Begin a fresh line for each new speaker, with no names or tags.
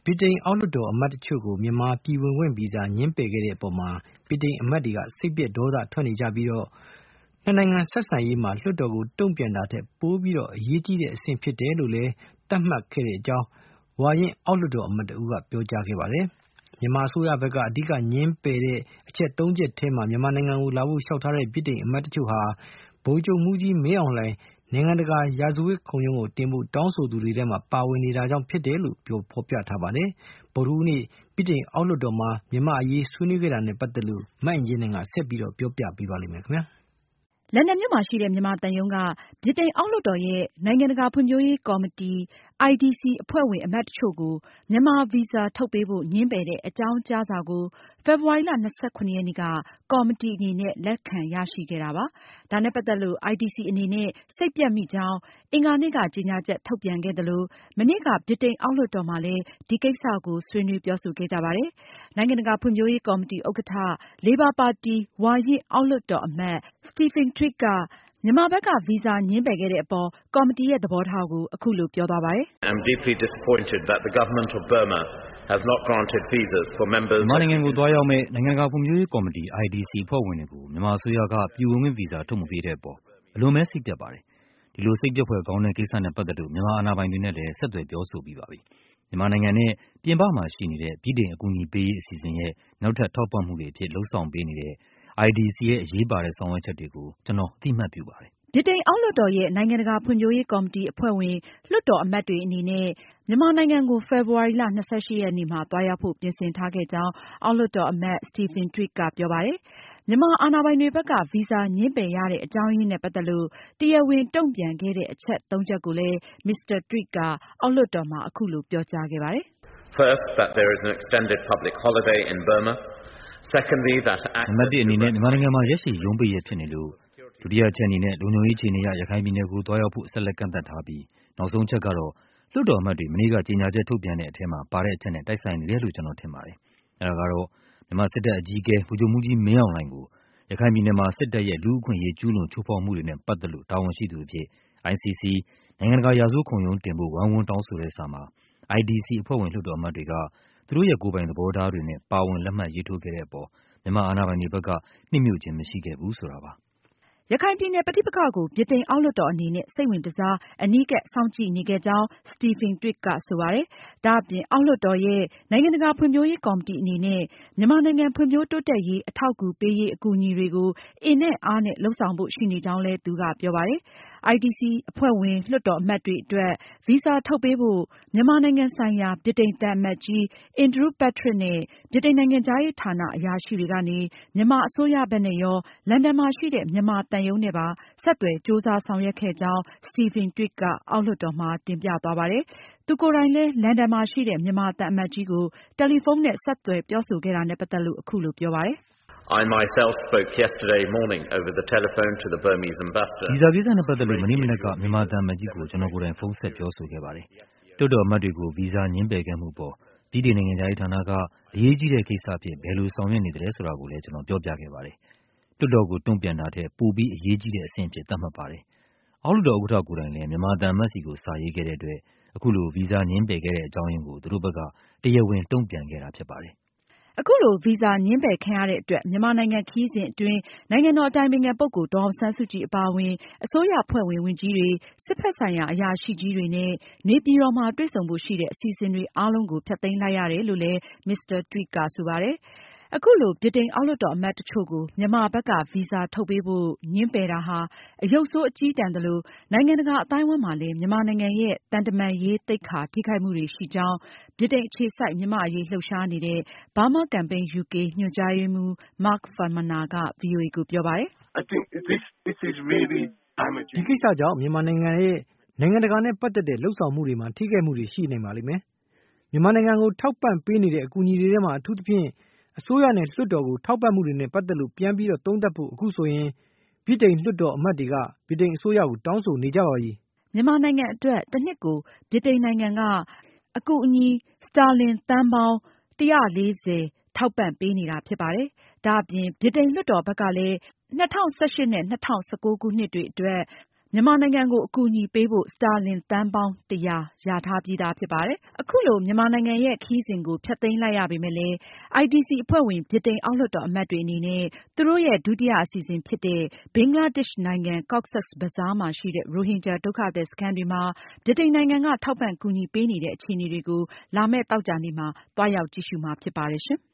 ဗြိတိန်အောက်လွှတ်တော်အမတ်တချို့ကိုမြန်မာပြည်ဝင်ခွင့်ဗီဇာငြင်းပယ်ခဲ့တဲ့အပေါ်မှာဗြိတိန်အမတ်တွေကစိတ်ပျက်ဒေါသထွက်နေကြပြီးတော့နှစ်နိုင်ငံဆက်ဆံရေးမှာလွှတ်တော်ကိုတုံ့ပြန်တာထက်ပိုပြီးတော့အရေးကြီးတဲ့အဆင့်ဖြစ်တယ်လို့လည်းသတ်မှတ်ခဲ့တဲ့အကြောင်းဝါရင့်အောက်လွှတ်တော်အမတ်တဦးကပြောကြားခဲ့ပါတယ်။မြန်မာအစိုးရဘက်ကအဓိကငြင်းပယ်တဲ့အချက်၃ချက်ထဲမှာမြန်မာနိုင်ငံကိုလာဖို့လျှောက်ထားတဲ့ဗြိတိန်အမတ်တချို့ဟာဗိုလ်ချုပ်မှူးကြီးမင်းအောင်လှိုင်နိုင်ငံတကာရာဇဝတ်ခုံရုံးကိုတင်ဖို့တောင်းဆိုသူတွေထဲမှာပါဝင်နေတာကြောင့်ဖြစ်တယ်လို့ဖော်ပြထားပါတယ်။ဗုဒ္ဓဟူးနေ့ဗြိတိန်အောက်လွှတ်တော်မှာမြန်မာအရေးဆွေးနွေးခဲ့တာနဲ့ပတ်သက်လို့မအင်ကြင်းနိုင်ကဆက်ပြီးတော့ပြောပြပေးပါလိမ့်မယ်ခင်ဗျာ
။လန်ဒန်မြို့မှာရှိတဲ့မြန်မာသံရုံးကဗြိတိန်အောက်လွှတ်တော်ရဲ့နိုင်ငံတကာဖွံ့ဖြိုးရေးကော်မတီ IDC အဖွဲ့ဝင်အမတ်တချို့ကိုမြန်မာဗီဇာထုတ်ပေးဖို့ငြင်းပယ်တဲ့အကြောင်းကြားစာကိုဖေဖေါ်ဝါရီလ 27 ရက်နေ့ကကော်မတီအနေနဲ့လက်ခံရရှိခဲ့တာပါ။ဒါနဲ့ပတ်သက်လို့ IDC အနေနဲ့စိတ်ပျက်မိကြောင်းအင်္ဂါနေ့ကကြေညာချက်ထုတ်ပြန်ခဲ့သလိုမနေ့ကဗြိတိန်အောက်လွှတ်တော်မှာလည်းဒီကိစ္စကိုဆွေးနွေးပြောဆိုခဲ့ကြပါတယ်။နိုင်ငံတကာဖွံ့ဖြိုးရေးကော်မတီဥက္ကဋ္ဌ လေဘာပါတီဝါရင့်အောက်လွှတ်တော်အမတ် Stephen Twigg ကမြန်မာဘက်ကဗီဇာငြင်းပယ်ခဲ့တဲ့အပေါ်ကော်မတီရဲ့သဘောထားကိုအခုလိုပြောသွားပါတယ်။
I'm deeply disappointed that the government of Burma has not granted visas for members
မြန်မာနိုင်ငံကိုသွားရောက်မဲ့နိုင်ငံတကာဖွံ့ဖြိုးရေးကော်မတီ IDC အဖွဲ့ဝင်တွေကိုမြန်မာအစိုးရကပြည်ဝင်ခွင့်ဗီဇာထုတ်မပေးတဲ့အပေါ်အလွန်ပဲစိတ်ပျက်ပါတယ်။ဒီလိုစိတ်ပျက်ဖွယ်ကောင်းတဲ့ကိစ္စနဲ့ပတ်သက်လို့မြန်မာအာဏာပိုင်တွေနဲ့လည်းဆက်သွယ်ပြောဆိုပြီးပါပြီ။မြန်မာနိုင်ငံနဲ့ပြင်ပမှာရှိနေတဲ့ဗြိတိန်အကူအညီပေးရေးအစီအစဉ်ရဲ့နောက်ထပ်ထောက်ပံ့မှုတွေအဖြစ်လှုံ့ဆော်ပေးနေတဲ့ IDC ရဲ့အရေးပါတဲ့ဆောင်ရွက်ချက်တွေကိုကျွန်တော်အသိအမှတ်ပြုပါတယ်
။ဗြိတိန်အောက်လွှတ်တော်ရဲ့နိုင်ငံတကာဖွံ့ဖြိုးရေးကော်မတီအဖွဲ့ဝင်လွှတ်တော်အမတ်တွေအနေနဲ့မြန်မာနိုင်ငံကိုဖေဖေါ်ဝါရီလ 28 ရက်နေ့မှာသွားရောက်ဖို့ပြင်ဆင်ထားခဲ့ကြောင်းအောက်လွှတ်တော်အမတ် Stephen Twigg ကပြောပါတယ်။မြန်မာအာဏာပိုင်တွေဘက်ကဗီဇာငြင်းပယ်ရတဲ့အကြောင်းရင်းနဲ့ပတ်သက်လို့တရားဝင်တုံ့ပြန်ခဲ့တဲ့အချက် ၃ ချက်ကိုလည်း Mr. Twigg ကအောက်လွှတ်တော်မှာအခုလိုပြောကြားခဲ့ပါတယ်
။ First, that there is an extended public holiday in Burma. Secondly, that
နံပါတ် 1အနေနဲ့မြန်မာနိုင်ငံမှာရက်ရှည်ရုံးပိတ်ရက်ဖြစ်နေလို့ဒုတိယအချက်အနေနဲ့လုံခြုံရေးအခြေအနေအရရခိုင်ပြည်နယ်ကိုသွားရောက်ဖို့ဆက်လက်ကန့်သတ်ထားပြီးနောက်ဆုံးချက်ကတော့လွှတ်တော်အမတ်တွေမနေ့ကကြေညာချက်ထုတ်ပြန်တဲ့အထဲမှာပါတဲ့အချက်နဲ့တိုက်ဆိုင်နေတယ်လို့ကျွန်တော်ထင်ပါတယ်။အဲဒါကတော့မြန်မာစစ်တပ်အကြီးအကဲဗိုလ်ချုပ်မှူးကြီးမင်းအောင်လှိုင်ကိုရခိုင်ပြည်နယ်မှာစစ်တပ်ရဲ့လူ့အခွင့်အရေးကျူးလွန်ချိုးဖောက်မှုတွေနဲ့ပတ်သက်လို့တာဝန်ရှိသူအဖြစ် ICC နိုင်ငံတကာရာဇဝတ်ခုံရုံးတင်ဖို့ဝိုင်းဝန်းတောင်းဆိုတဲ့စာမှာ IDC အဖွဲ့ဝင်လွှတ်တော်အမတ်တွေကသူတို့ရဲ့ကိုယ်ပိုင်သဘောထားတွေနဲ့ပါဝင်လက်မှတ်ရေးထိုးခဲ့တဲ့အပေါ်မြန်မာအာဏာပိုင်တွေဘက်ကနှစ်မြို့ခြင်းမရှိခဲ့ဘူးဆိုတာပါ
။ရခိုင်ပြည်နယ်ပဋိပက္ခကိုဗြိတိန်အောက်လွှတ်တော်အနေနဲ့စိတ်ဝင်တစားအနီးကပ်စောင့်ကြည့်နေခဲ့ကြောင်း Stephen Twigg ကဆိုပါတယ်။ဒါအပြင်အောက်လွှတ်တော်ရဲ့နိုင်ငံတကာဖွံ့ဖြိုးရေးကော်မတီအနေနဲ့မြန်မာနိုင်ငံဖွံ့ဖြိုးတိုးတက်ရေးအထောက်အကူပေးရေးအကူအညီတွေကိုအင်နဲ့အားနဲ့လုပ်ဆောင်ဖို့ရှိနေကြောင်းလည်းသူကပြောပါတယ်။ IDC အဖွဲ့ဝင်လွှတ်တော်အမတ်တွေအတွက်ဗီဇာထုတ်ပေးဖို့မြန်မာနိုင်ငံဆိုင်ရာဗြိတိန်သံအမတ်ကြီး Andrew Patrick နဲ့ဗြိတိန်နိုင်ငံခြားရေးဌာနအရာရှိတွေကနေမြန်မာအစိုးရဘက်နဲ့ရောလန်ဒန်မှာရှိတဲ့မြန်မာသံရုံးနဲ့ပါဆက်သွယ်ကြိုးစားဆောင်ရွက်ခဲ့ကြောင်း Stephen Twigg ကအောက်လွှတ်တော်မှာတင်ပြသွားပါတယ်။သူကိုယ်တိုင်လည်းလန်ဒန်မှာရှိတဲ့မြန်မာသံအမတ်ကြီးကိုတယ်လီဖုန်းနဲ့ဆက်သွယ်ပြောဆိုခဲ့တာနဲ့ပတ်သက်လို့အခုလိုပြောပါတယ်။
I myself spoke yesterday morning over the telephone to the Burmese ambassador.
ဗီဇာကိစ္စနဲ့ပတ်သက်လို့မနေ့မနက်ကမြန်မာသံအမတ်ကြီးကိုကျွန်တော်ကိုယ်တိုင်ဖုန်းဆက်ပြောဆိုခဲ့ပါတယ်။လွှတ်တော်အမတ်တွေကိုဗီဇာငြင်းပယ်ခဲ့မှုပေါ်ဗြိတိန်နိုင်ငံခြားရေးဌာနကအရေးကြီးတဲ့ကိစ္စအဖြစ်ဘယ်လိုဆောင်ရွက်နေသလဲဆိုတာကိုလည်းကျွန်တော်ပြောပြခဲ့ပါတယ်။လွှတ်တော်ကိုတုံ့ပြန်တာထက်ပိုပြီးအရေးကြီးတဲ့အဆင့်အဖြစ်သတ်မှတ်ပါတယ်။အောက်လွှတ်တော်ဥက္ကဋ္ဌကိုယ်တိုင်လည်းမြန်မာသံအမတ်စီကိုစာရေးခဲ့တဲ့အတွက်အခုလိုဗီဇာငြင်းပယ်ခဲ့တဲ့အကြောင်းရင်းကိုသူတို့ဘက်ကတရားဝင်တုံ့ပြန်ခဲ့တာဖြစ်ပါတယ်။
အခုလိုဗီဇာငြင်းပယ်ခံရတဲ့အတွက်မြန်မာနိုင်ငံခရီးစဉ်အတွင်းနိုင်ငံတော်အတိုင်ပင်ခံပုဂ္ဂိုလ်ဒေါ်အောင်ဆန်းစုကြည်အပါအဝင်အစိုးရအဖွဲ့ဝင်ဝန်ကြီးတွေစစ်ဘက်ဆိုင်ရာအရာရှိကြီးတွေနဲ့နေပြည်တော်မှာတွေ့ဆုံဖို့ရှိတဲ့အစီအစဉ်တွေအားလုံးကိုဖျက်သိမ်းလိုက်ရတယ်လို့လည်း Mr. Twigg ကဆိုပါတယ်။အခုလိုဗြိတိန်အောက်လွှတ်တော်အမတ်တချို့ကိုမြန်မာဘက်ကဗီဇာထုတ်ပေးဖို့ငြင်းပယ်တာဟာအရုပ်ဆိုးအကျည်းတန်သလိုနိုင်ငံတကာအသိုင်းအဝိုင်းမှာလည်းမြန်မာနိုင်ငံရဲ့သံတမန်ရေးသိက္ခာထိခိုက်မှုတွေရှိကြောင်းဗြိတိန်အခြေစိုက်မြန်မာ့အရေးလှုပ်ရှားနေတဲ့ Burma Campaign UK ညွှန်ကြားရေးမှူး Mark Farmaner က VOA ကိုပြောပါတယ်
။ ဒီကိစ္စကြောင့်မြန်မာနိုင်ငံရဲ့နိုင်ငံတကာနဲ့ပတ်သက်တဲ့လုပ်ဆောင်မှုတွေမှာထိခိုက်မှုတွေရှိနိုင်ပါလိမ့်မယ်။မြန်မာနိုင်ငံကိုထောက်ပံ့ပေးနေတဲ့အကူအညီတွေထဲမှာအထူးသဖြင့်အစိုးရနဲ့လွှတ်တော်ကိုထောက်ပံ့မှုတွေနဲ့ပတ်သက်လို့ပြန်ပြီးတော့သုံးသပ်ဖို့အခုဆိုရင်ဗြိတိန်လွှတ်တော်အမတ်တွေကဗြိတိန်အစိုးရကိုတောင်းဆိုနေကြပါပြီ
။မြန်မာနိုင်ငံအတွက်တနှစ်ကိုဗြိတိန်နိုင်ငံကအကူအညီစတာလင်သန်းပေါင်း140ထောက်ပံ့ပေးနေတာဖြစ်ပါတယ်။ဒါအပြင်ဗြိတိန်လွှတ်တော်ဘက်ကလည်း2018နဲ့2019ခုနှစ်တွေအတွက်မြန်မာနိုင်ငံကိုအကူအညီပေးဖို့ စတာလင်သန်းပေါင်း 100 လျာထားပြီးသားဖြစ်ပါတယ်။ အခုလိုမြန်မာနိုင်ငံရဲ့ခရီးစဉ်ကိုဖျက်သိမ်းလိုက်ရပေမဲ့လည်း ITC အဖွဲ့ဝင် ဗြိတိန်အောက်လွှတ်တော်အမတ်တွေအနေနဲ့ သူတို့ရဲ့ ဒုတိယအစီအစဉ်ဖြစ်တဲ့ ဘင်္ဂလားဒေ့ရှ်နိုင်ငံ Cox's Bazar မှာရှိတဲ့ ရိုဟင်ဂျာဒုက္ခသည်စခန်းတွေမှာ ဗြိတိန်နိုင်ငံက ထောက်ပံ့ကူညီပေးနေတဲ့အခြေအနေတွေကို လာမယ့်သောကြာနေ့မှာ သွားရောက်ကြည့်ရှုမှာဖြစ်ပါတယ်ရှင်။